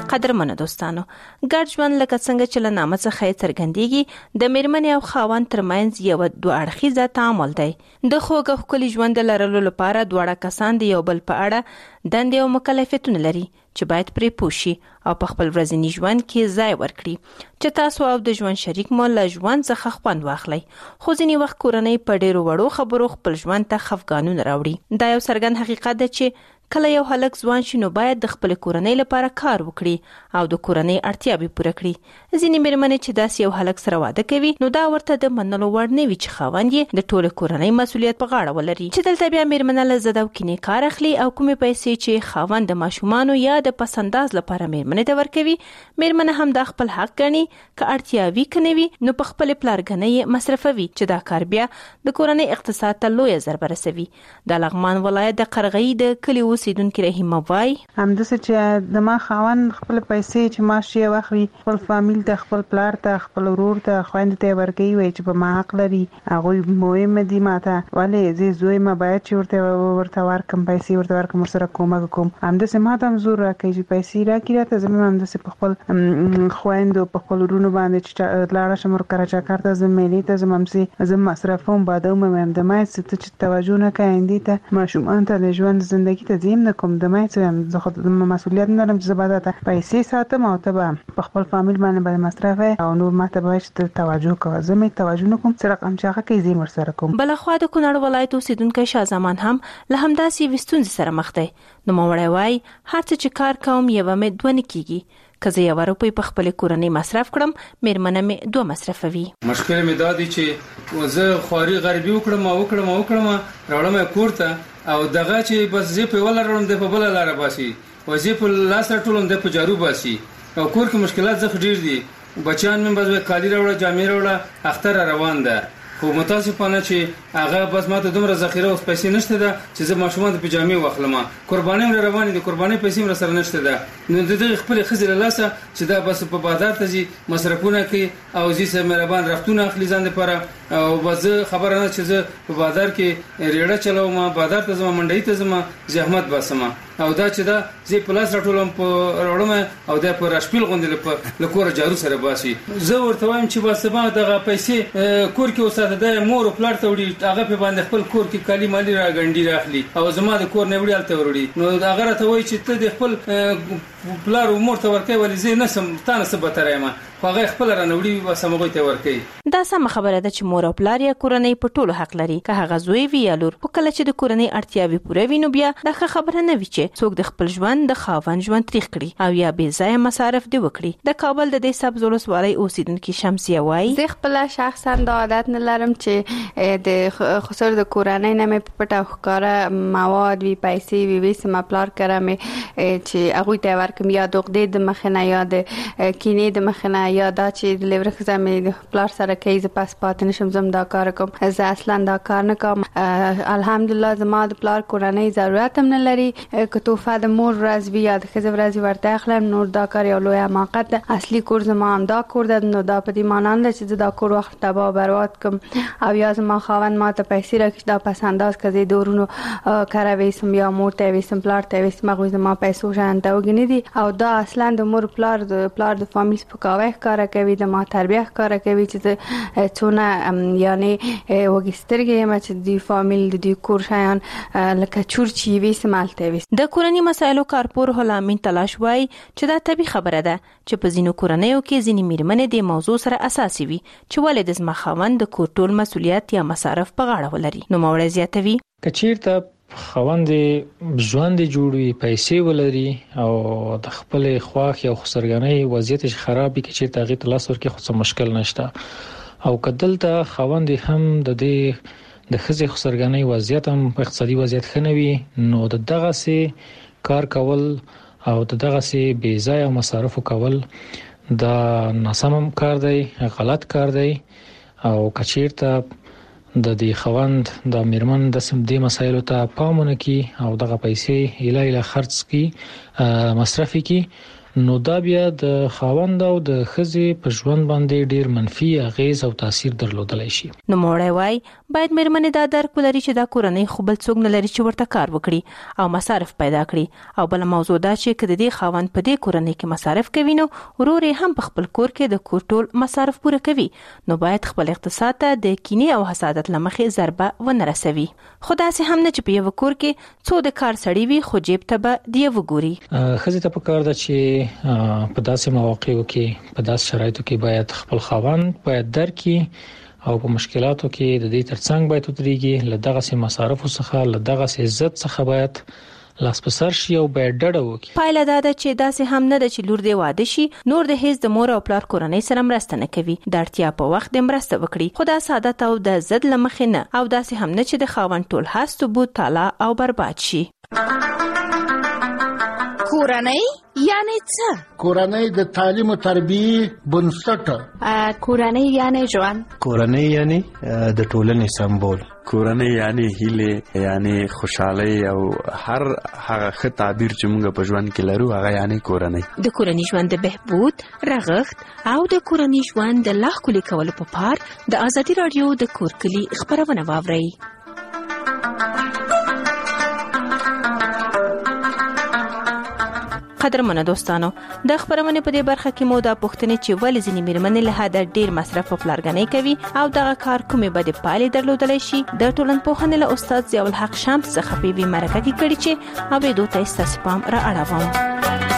قدرمنو دوستانو، ګډ ژوند لکه څنګه چې له نامه څخه څرګندېږي د میرمنې او خاوند ترمنځ یو دوه اړخیزه تعامل دی. د خوږ او ښکلي ژوند لرلو لپاره دواړه کسان د یو بل په اړه دندې او مکلفیتونه لري چې باید پرې پوه شي او په خپل ورځني ژوند کې ځای ورکړي چې تاسو او د ژوند شریک مو له ژوند څخه خوند واخلئ. خو ځینې وخت کورنۍ په ډېرو وړو خبرو خپل ژوند ته خفګانونه راوړي. دا یو څرګند حقیقت ده چې کله یو هلک ځوان شي نو باید د خپل کورنۍ لپاره کار وکړي او د کورنۍ اړتیاوې پوره کړي. ځینې میرمنې چې داسې یو هلک سره واده کوي نو دا ورته د منلو وړ نه وي چې خاوند یې د ټولې کورنۍ مسؤلیت په غاړه ولري. چې دلته بیا میرمنه له زده او کینې کار اخلي او کومې پیسې چې خاوند د ماشومانو یا د پسنداز لپاره میرمنې ته ورکوي، میرمنه هم دا خپل حق ګڼي که اړتیاوي کنوي نو په خپل پلارګنۍ مصرفوي چې دا کار بیا د کورنۍ اقتصاد ته لویه ضربه رسوي. د لغمان ولایت د قرغۍ د کلي اوسیدونکي رحیمه وای همداسې چې د ما خاوند خپل پیسې چې معاش یې واخلي خپل فامیل ته، خپل پلار ته، خپل ورور ته، خویندو ته ورکوي، وایي چې په ما حق لري، هغوی مهم دي ماته، ولې زه زوی ما باید چې ورته ورکم، پیسې ورته ورکم، ورسره کومک کوم. همداسې ما ته هم زور راکوي چې پیسې راکړي راته، زه هم همداسې په خپل خویندو په خپل ورونو باندې چې لاړه شم کراچکر ته، زه میلې ته ځم، همسې زه مصرفوم، بادوم هم د ما ته چې توجه نه کوي ایندې ته ماشومان ته د ژوند زندگی ته زیم نه کوم، د ما څه زه خود مسؤلیت نه لرم چې زه باید ته پیسې ساتم او ته به په خپل فامیل باندې مصرف او نور ماته به چې توجه کوه، زه مې توجه نه کوم چې رقم چې هغه کې زیم ورسره کوم. بلخوا د کونړ ولایت اوسیدونکی شاه زمان هم له همداسې وستونځ سره مخ دی. نو مړی وای هر څه چې کار کوم یو مې دوه نه کیږي، که زه 1 روپۍ په خپل کورنۍ مصرف کړم میرمنه مې 2 مصرفوي. مشکل مې دا دی چې زه خواري غربي وکړم راوړم کور ته او دغه چې بس زه په ولرم د په بل لار باسي وظیفه لاس ټولم د په جارو باسي او کور کې مشکلات زه ډیر دي. بچان مې بس کالی راوړه، جامې راوړه، اختر روان ده، خو متاسفانه چې هغه بس ماته دومره ذخیره او پیسې نشته ده چې زه ماشومان د پجامې واخلم، قرباني مې روانې دي، قرباني پیسې مې سره نشته ده. نو د دې خپل خزر لاسه چې دا بس په بازار ته ځي مصرفونه کوي او زی سره مهربان رختونه اخلي ځان لپاره او بس خبره نه چې زه په بازار کې ریړه چلوم، بازار ته ځم، منډي ته ځم، زحمت باسم او دا چې دا زی پلاس راټولم په وړم او دا په راشپیل غوندې لکور جارو سره باسي. زه ورته وایم چې بس ما دغه پیسې کور کې اوسه د مور او پلار ته وړي، هغه په باندې خپل کور کې کالی مالی راګنډي راخلي او زما د کور نه وړي الته وړي. نو هغه راته وایي چې ته د خپل پلار او مور ته ورکې ولې زه نسم تانه څه بتره یم، خو هغه خپل رانوړي وسمغه ته ورکې. دا سم خبره ده چې مور او پلار یا کورنۍ په ټولو حق لري، که هغه زوی وي یا لور. خو کله چې د کورنۍ اړتیاوې پوره وي نو بیا دا خبره نه وي چې څوک د خپل ژوند د خاوند ژوند تریخ کړي او یا بې ځایه مصارف دی وکړي. د کابل د دې سبز ولسوالۍ اوسیدونکي شمسیه وایي زه خپل شخصا د عادت نه لرم چې د خسر د کورنۍ نه مې پټه ښکارا مواد وی پیسې وی سم پلار کړم چې هغه ته ورکم یا دوغدې د مخنه یا د کینې د مخنه یا دا چې د لیور خزمه پلار سره کې ز پاس پات نشم زم دا کار کوم، زه اصلا دا کار نه کوم. الحمدلله زما د پلار کورنۍ ضرورت هم نه لري، که توفه د مور ورځ وی یا د خزه ورځ ورته اخلم نور دا کار یو لوی حماقت ده. اصلي کور زما هم دا کور ده، نو دا په دې مانند چې دا کور وخت تبا برباد کوم او یا زما خاوند ما ته پیسې راکړي دا پس انداز کزي دورونو کاروي سم یا مور ته وسم پلار ته وسم غوښ زما پیسو شانته وګني دي او دا اصلا د مور پلار د فامیل سپکاوي کار کوي، د ما تربیه کار کوي چې څونه یعنی وګسترګې ما چې د فامیل د کور شایان لکه چورچی وسمالته وس. د کورنۍ مسایلو کارپور هلامین تلاش وای چې دا طبي خبره ده چې په ځینو کورنیو کې ځینې میرمنې د موضوع سره اساسي وي چې ولې د زما خاوند د کور ټول مسؤلیت یا مصارف په غاړه ولري. نو مورې زیاتوي کچیرته خوند ژوند جوړوي، پیسې ولري او د خپل خواخ یا خسرګنۍ وضعیت خرابې کې چې تغیر تلاس ورکې خو څه مشکل نشته او کدلته خوند هم د دې د خزي خسرګنۍ وضعیت هم اقتصادي وضعیت خنوي نو دغه سي کار کول او دغه سي بې ځای مصارف کول دا ناسم کار دی، غلط کار دی او کچیرته د دې خوند د میرمن د سم دې مسایلو ته پامونه کی او دغه پیسې اله خرڅ کی مصرف کی نو دا بیا د خاوند او د خزي په ژوند باندې ډیر منفي اغیز او تاثیر درلودلی شي. نو مورې وای باید مېرمنې دا درک ولري چې دا کورنۍ خو بل څوک نه لري چې ورته کار وکړي او مصارف پیدا کړي. او بل موضوع دا چې کله دې خاوند په دې کورنۍ کې مصارف کوي نو ورور یې هم په خپل کور کې د کور ټول مصارف پوره کوي، نو باید خپل اقتصاد ته د کینې او حسادت لمخې ضربه ونه رسوي. خو داسې هم نه چې په یو کور کې څو د کار سړی وي خو جیب ته به دی وګوري. ښځې ته پکار ده چې په داسې مواقعو کې په داسې شرایطو کې باید خپل خاوند باید درکړي او په مشکلاتو کې د دې ترڅنګ باید ودرېږي، له دغه سي مصارفو څخه له دغه سي عزت څخه باید لاس په سر شي او باید ډډه وکړي. پایله دا ده چې داسې هم نه ده چې لور دې واده شي نور د هیڅ د مور او پلار کورنۍ سره مرسته نه کوي، د اړتیا په وخت د مرسته وکړي، خو دا سعادت او د زد لمخې نه، او داسې هم نه چې د خاوند ټول هست بود تالا او برباد شي. کورنۍ یعنی څه؟ کورنۍ د تعلیم او تربیه بنسټ. کورنۍ یعنی ژوند. کورنۍ یعنی د ټولنې سمبول. کورنۍ یعنی هیله، یعنی خوشحالي او هر هغه ښه تعبیر چې موږ په ژوند کې لرو هغه یعنی کورنۍ. د کورنۍ ژوند د بهبود، رغښت او د کورنۍ ژوند د لا ښکلي کولو په پار د ازادي رادیو د کور کلي خبرونه واورئ. قدرمنو دوستانو، د خبرونه په دې برخه کې مو دا پوښتنه چې ولې ځینې مېرمنې له حده ډیر مصرف په پلارګنۍ کوي او دغه کار کومې بد پایلې درلودلی شي، د ټولنپوهنې له استاد ضیاء الحق شمس څخه په وی مرکه کې کړي چې اوریدو ته ستاسو پام را اړوم.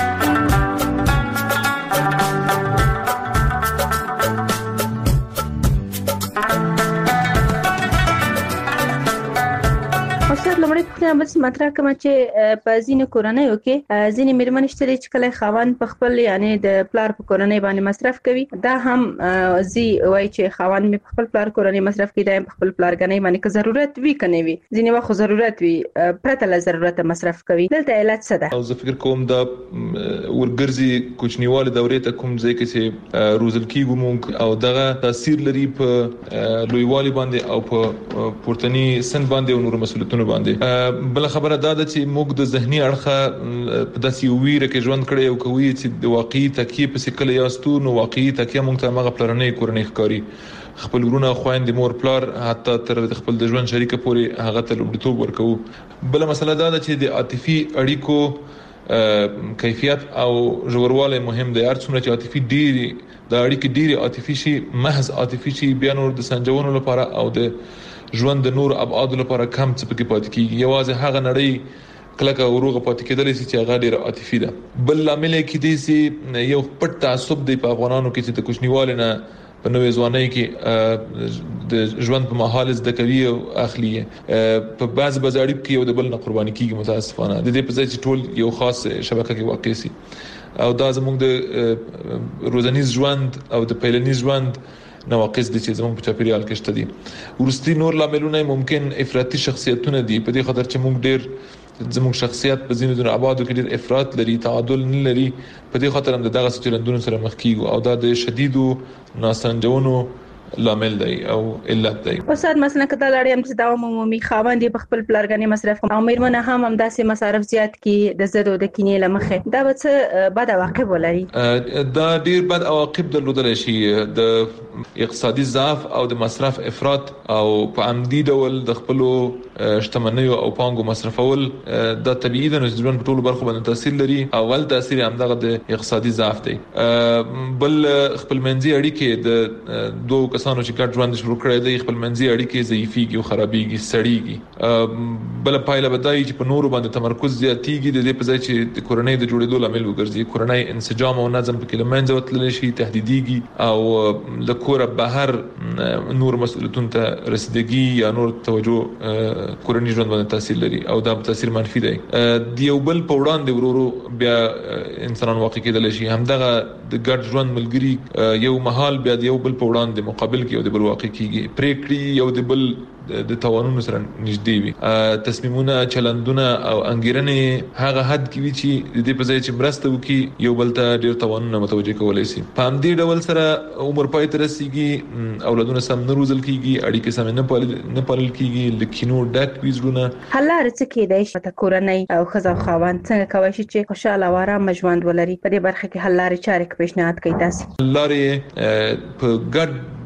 لومړی پوښتنه بس مطرح کوم چې په ځینو کورنیو کې ځینې مېرمنې شته چې کله خاوند په خپل یعنی د پلار په کورنۍ باندې مصرف کوي، دا هم زی وایي چې خاوند مې په خپل پلار کورنۍ مصرف کوي، دا په خپل پلارګنۍ باندې که ضرورت وي کنه وي، ځینې وخت ضرورت وي پرته له ضرورت مصرف کوي. دلته علت څه ده؟ او زه فکر کوم دا ورګرځي کوچنیواله دورې ته کوم ځای کې چې روزل کیږي مونږ او دغه تاثیر لري په لویوالي باندې او په پورتنی سن باندې او نور مسؤلیتونو باندې. بل خبره دا ده چې موږ د ذهني اړخه په داسې ویره کې ژوند کړی او کوي چې د واقعي تکیه په سکل یاستو، نو واقعي تکیه موږ ته مغه پلرنۍ کورنۍ ښکاری، خپل ورونه خويندې مور پلار حتی تر خپل د ژوند شریک پورې هغه ته لومړیتوب ورکوو. بل مسله دا ده چې د عاطفي اړیکو کیفیت او ژورواله مهم دی. هر څومره چې عاطفي ډیری د اړیکې ډیری عاطفي شي، محض عاطفي شي، بیا نور د سنجونو لپاره او د ژوند د نور ابعاد لپاره کم څه پکې پاتې کیږي. یوازې هغه نړۍ کله وروغه پاتې کېدل چې هغه ډیره عاطفي ده. بل عامل کې دي چې یو پټ تعصب دی په افغانانو کې چې د کوچنیوالو نه په نوې ځوانۍ کې د ژوند په محل زده کوي او اخلي په بعض بازاري کې یو د بل نه قرباني کیږي. متاسفانه د دې په ځای چې ټول یو خاص شبکه کې واقع سي او دا زموږ د روزنیز ژوند او د پیلنیز ژوند نواقص دي چې زموږ په چاپیریال کې شته دي. ورستي نور لاملونه ممکن افراطي شخصیتونه دي، په دې خاطر چې موږ ډېر زموږ شخصیت په ځینو د ابعادو کې ډېر افراط لري، تعادل نه لري، په دې خاطر هم دغه چلندونو سره مخ کیږو او دا د شدیدو ناسنجونو لامل دی او علت دی. استاد مثلا کله لړۍ هم چې دا عمومي خاوند په خپل پلارګنۍ مصرف او مېرمنه هم داسې مصارف زیات کی د زړه د کینې لمخه، دا به څه بد عواقب ولري؟ دا ډیر بد عواقب درلودل شي. د اقتصادي ضعف او د مصرف افراط او په عمدي ډول د خپل شتمنیو او پانګو مصرفول د طبيعي د ژوند په ټولو برخو باندې تاثیر لري. اول تاثیر هم دغه د اقتصادي ضعف دی. بل خپل منځي اړیکې د دوه کسانو چې ګډ ژوند شروع کړی دی، خپل منځي اړیکې ضعیفيږي او خرابيږي، سړيږي. بل پایله بدایي چې په نورو باندې تمرکز زیاتېږي، د دې په ځای چې د کورنۍ د جوړېدو لامل وګرځي. کورنۍ انسجام او نظم پکې لمنځه وتللی شي، تهدیديږي او د کور بهر نور مسؤلیتونو ته رسیدګي یا نور توجه کورنۍ ژوند باندې تاثیر لري او دا تاثیر منفي دی. د یو بل په وړاندې ورورو بیا انسانان واقع کېدل شي. همدغه د ګډ ژوند ملګری یو محال بیا د یو بل په وړاندې مقابل کې یو د بل واقع کیږي، پریکړې یو د بل د توانونو سره نږدې وي، تصمیمونه، چلندونه او انګیرنې هغه حد کې وي چې د دې په ځای چې مرسته وکړي یو بل ته ډیر توانونه متوجه کولای شي. په همدې ډول سره عمر پای ته رسیږي، اولادونه سم نه روزل کیږي، اړیکې سم نه پالل کیږي، لکینو ډک ویزونه. حلار څه کېدای شي؟ کورنۍ او ښځه او خاوند څنګه کوي چې خوشاله او آرام ژوند ولري؟ په دې برخه کې حل لارې چارې پیشنهاد کوي تاسو؟ لارې په ګډ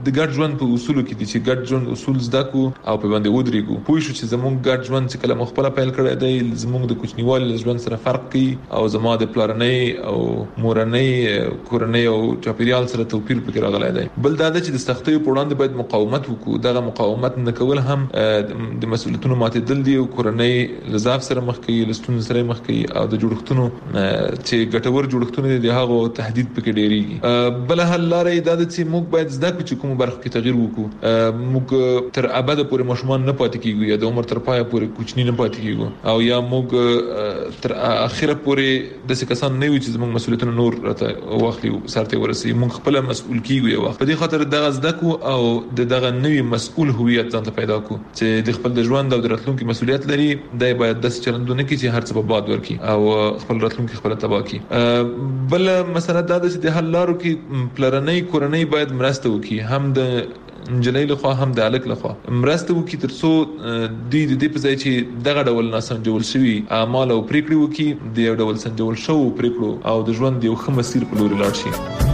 د ګډ ژوند په اصولو کې دي چې ګډ ژوند اصول زده کو او په باندې ودرېګو پوه شو چې زموږ ګډ ژوند چې کله مخبل پیل کړی دی زموږ د کوچنیوالي ژوند سره فرق کوي او زما د پلارنۍ او مورنۍ کورنۍ او چاپیریال سره توپیر پکې راغلی دی. بل دا چې د سختیو په وړاندې باید مقاومت وکړو. دغه مقاومت نه کول هم د مسؤلیتونو ماتېدل دي او کورنۍ لزاف سره مخ کوي، لستون سره مخ کوي او د جوړښتونو چې ګټور جوړښتونه دي هغه تهدید پکې ډېریږي. بل حل لارې دا چې موږ باید زده کړو چې کوم برخه کې تغییر وکړو. موږ تر ابده پورې مشمان نه پاتې کیږو یا د عمر تر پایه پورې کوچنی نه پاتې کیږو او یا موږ تر اخره پورې د څه کسان نه وي چې موږ مسؤلیتونه نور راته واخلي او سرته ورسي. موږ خپل مسؤل کیږو یو وخت. په دې خاطر دغه زده کو او دغه نوې مسؤل هویت ځان ته پیدا کو چې د خپل د ژوند او د راتلونکي مسؤلیت لري. دای باید د چلندونه کې چې هر څه په باد ورکی او خپل راتلونکي خپل تباہ کی. بل مسله دا ده چې د حل لارو کې پلرنۍ کورنۍ باید مرسته وکړي، هم د انجلۍ لخوا هم د الک لخوا مرسته وکړي ترڅو د دې په ځای چې دغه ډول ناسنجول شوی اعمال او پریکړې وکړي د یو ډول سنجول شو پریکړو او د ژوند یو ښه مسیر په لور لاړ شي.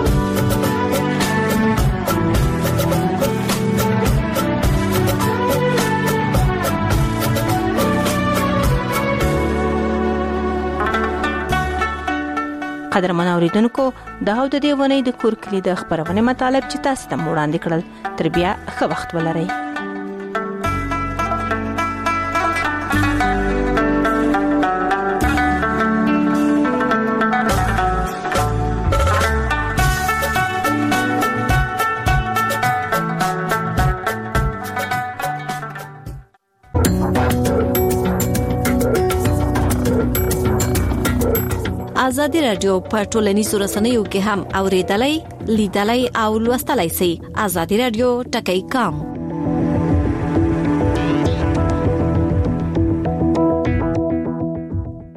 قدرمن اوریدونکو دا د دې ونې د کورکلي د خبرونه مطالب چې تاسو ته وړاندې کړل تر بیا ښه وخت ولرئ. ازادي رادیو په ټولنیزو رسنیو کې هم اوریدلای، لیدلای او لوستلای شئ. ازادي رادیو ټکی کام